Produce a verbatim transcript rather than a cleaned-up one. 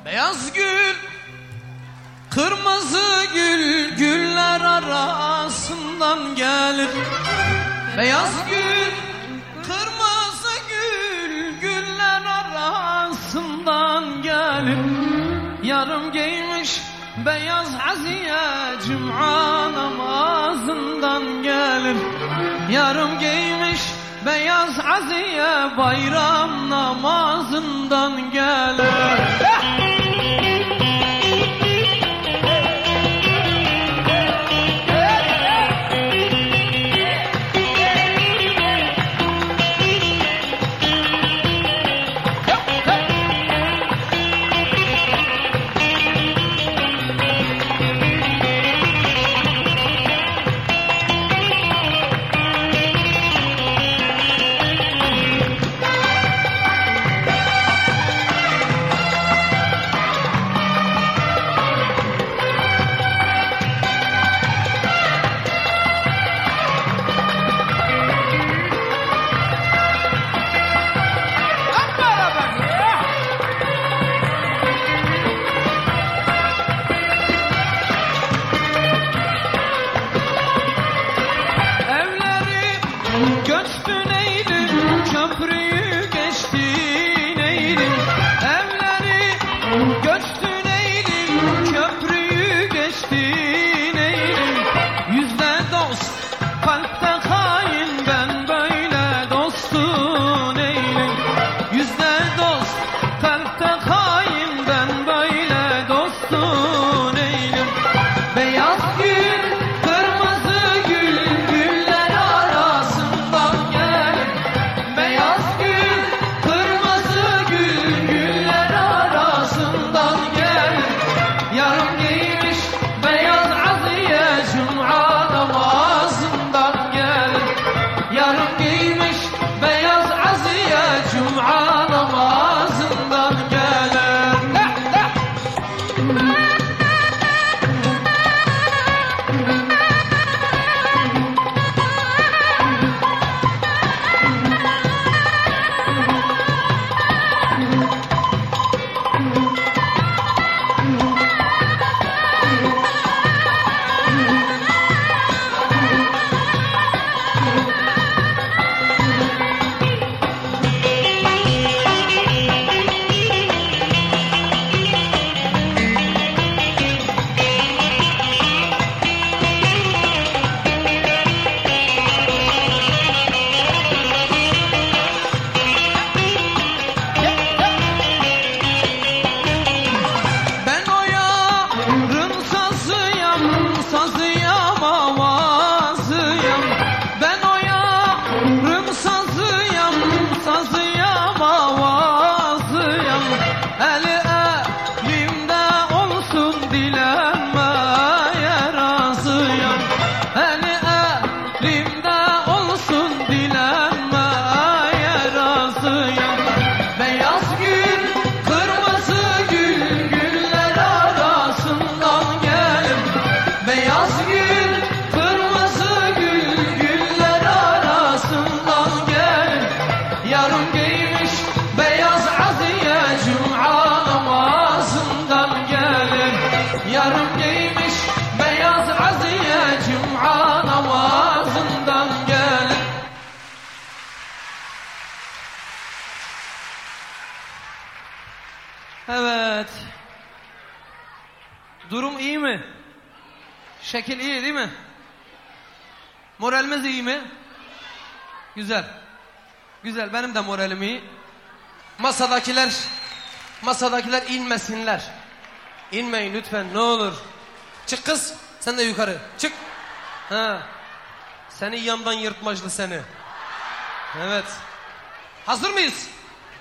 Beyaz gül, kırmızı gül, güller arasından gelir. Beyaz gül, kırmızı gül, güller arasından gelir. Yarım giymiş beyaz haziye, cuma namazından gelir. Yarım giymiş beyaz haziye, bayram namazından gelir. Göçtün eğilim, köprüyü geçtin eğilim. Evleri göçtün eğilim, köprüyü geçtin eğilim. Yüzde dost, kalpte hain, ben böyle dostun eğilim. Yüzde dost, kalpte hain, ben böyle dostun eğilim. Beyaz gül, kırmızı gül, güller arasından gelir. Beyaz gül, kırmızı gül, güller arasından gelir. Yarım giymiş beyaz aziye, cuma namazından gelir. Yarım giymiş beyaz aziye, cuma namazından gelir. Sazıyam, avazıyam. Ben o yarım sazıyam, sazıyam, avazıyam. Eli elimde olsun, dilenmeye razıyam. Eli elimde olsun, dilenmeye razıyam. Beyaz gül, kırmızı gül, güller arasından gelir. Beyaz gül, kırmızı gül, güller arasından gelir. Yarım giymiş beyaz aziye, cuma namazından gelir. Yarım giymiş beyaz aziye, cuma namazından gelir. Evet. Durum iyi mi? Şekil iyi değil mi? Moralimiz iyi mi? Güzel. Güzel, benim de moralim iyi. Masadakiler Masadakiler inmesinler. İnmeyin lütfen, ne olur. Çık kız, sen de yukarı. Çık. Ha. Seni yandan yırtmaclı seni. Evet. Hazır mıyız?